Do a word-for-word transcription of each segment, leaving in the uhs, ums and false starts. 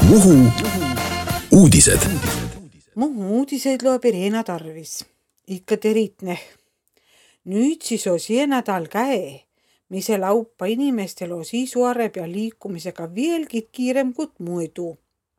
Muhu uudised. Muhu uudiseid loeb Irena Tarvis. Ikka teritne. Nüüd siis on see nädal käe, mis laupa inimestel on siisuareb ja liikumisega veelgi kiirem kui muidu.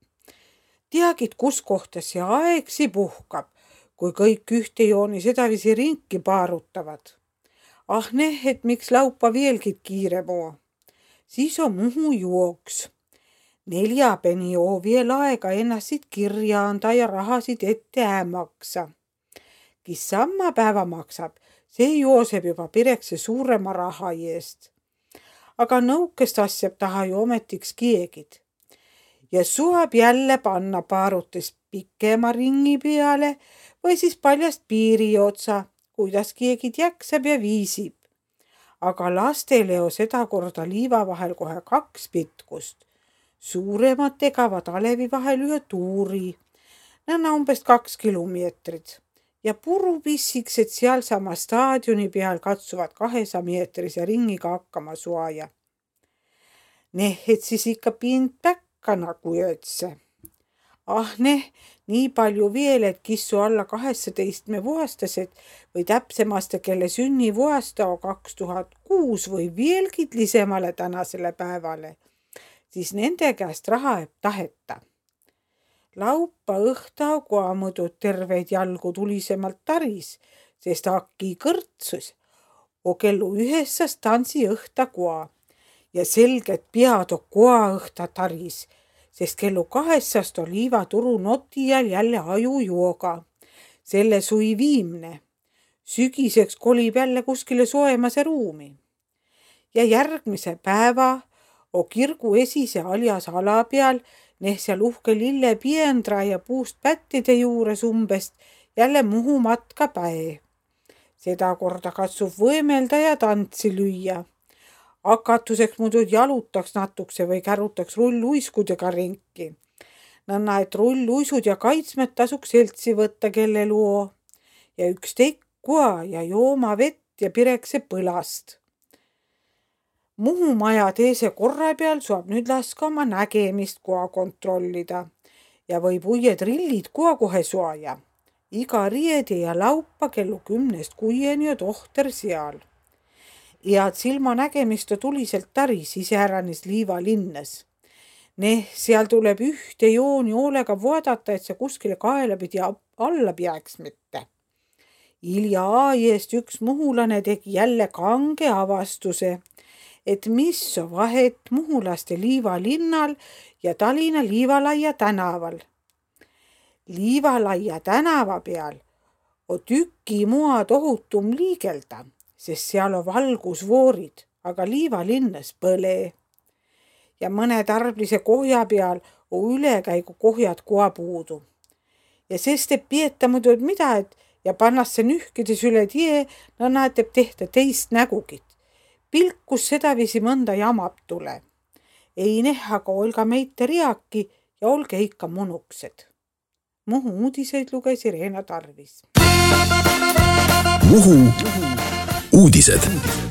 Teagid, kus kohtas see aegsi puhkab, kui kõik ühte jooni sedavisi ringi paarutavad. Ah ne, et miks laupa veelgi kiirem on. Siis on Muhu jooks. Nelja peni oo veel aega ennast kirja anda ja rahasid ette äämaksa. Kes samma päeva maksab, see jooseb juba pirekse suurema raha eest. Aga nõukest asjab taha ju ometiks kiegid. Ja suab jälle panna paarutes pikema ringi peale või siis paljast piiri otsa, kuidas kiegid jaksab ja viisib. Aga lastele on seda korda liiva vahel kohe kaks pitkust. Suuremad tegavad alevi vahel ühe tuuri. Näna umbes kaks kilomeetrit. Ja puru pissiks, et seal sama staadioni peal katsuvad kahesameetrise ringiga hakkama suaja. Neh, et siis ikka piint päkka nagu öötse. Ah neh, nii palju veel, et kissu alla kaheksateistme vuostased või täpsemaste, kelle sünni vuosta on kaks tuhat kuus või veelgi lisemale tänasele päevale. Siis nende käest raha ei taheta. Laupa õhta koa mõdud terveid jalgu tulisemalt taris, sest Aki kõrtsus o kellu ühessast tantsi õhta koa ja selget pead o koa õhta taris, sest kellu kahessast on liivaturu notijal jälle aju jooga. Selle sui viimne. Sügiseks kolib jälle kuskile soemase ruumi. Ja järgmise päeva o kirgu esise aljas ala peal, neh seal uhke lille piendra ja puust pättide juures umbest jälle Muhu matka päe. Seda korda katsub võimelda ja tantsi lüüa. Hakatuseks muidu jalutaks natukse või kärutaks rulluiskudega ringi. Nõnna, et rulluisud ja kaitsmed tasuks seltsi võtta, kelle luo. Ja üks tekkua ja jooma vett ja pirekse põlast. Muhu maja teise korra peal saab nüüd laska oma nägemist koa kontrollida ja võib uie trillid koa kohe soaja. Iga riedi ja laupa kellu kümnest kuieni on tohter seal. Ja silma nägemist on tuliselt taris iseäranis liiva linnas. Neh, seal tuleb ühte jooni hoolega vaadata, et see kuskile kaela pidi alla peaks mitte. Ilja aaiest üks muhulane tegi jälle kange avastuse, et mis on vahet muhulaste Liivalinnal ja Tallinna Liivalaia tänaval. Liivalaia tänava peal on tüki moa tohutum liigelda, sest seal on valgusvoorid, aga Liivalinnas põle. Ja mõne tarblise kohja peal on ülekäigu kohjad koa puudu. Ja sest teeb pieta muidu, et mida, et ja pannas see nühkides üle tie, no näeteb tehta teist nägugit. Pilkus sedavisi mõnda jamab tule. Ei neh, aga olga meite riaki ja olge ikka monuksed. Muhu uudiseid luges Irena Tarvis. Muhu uudised.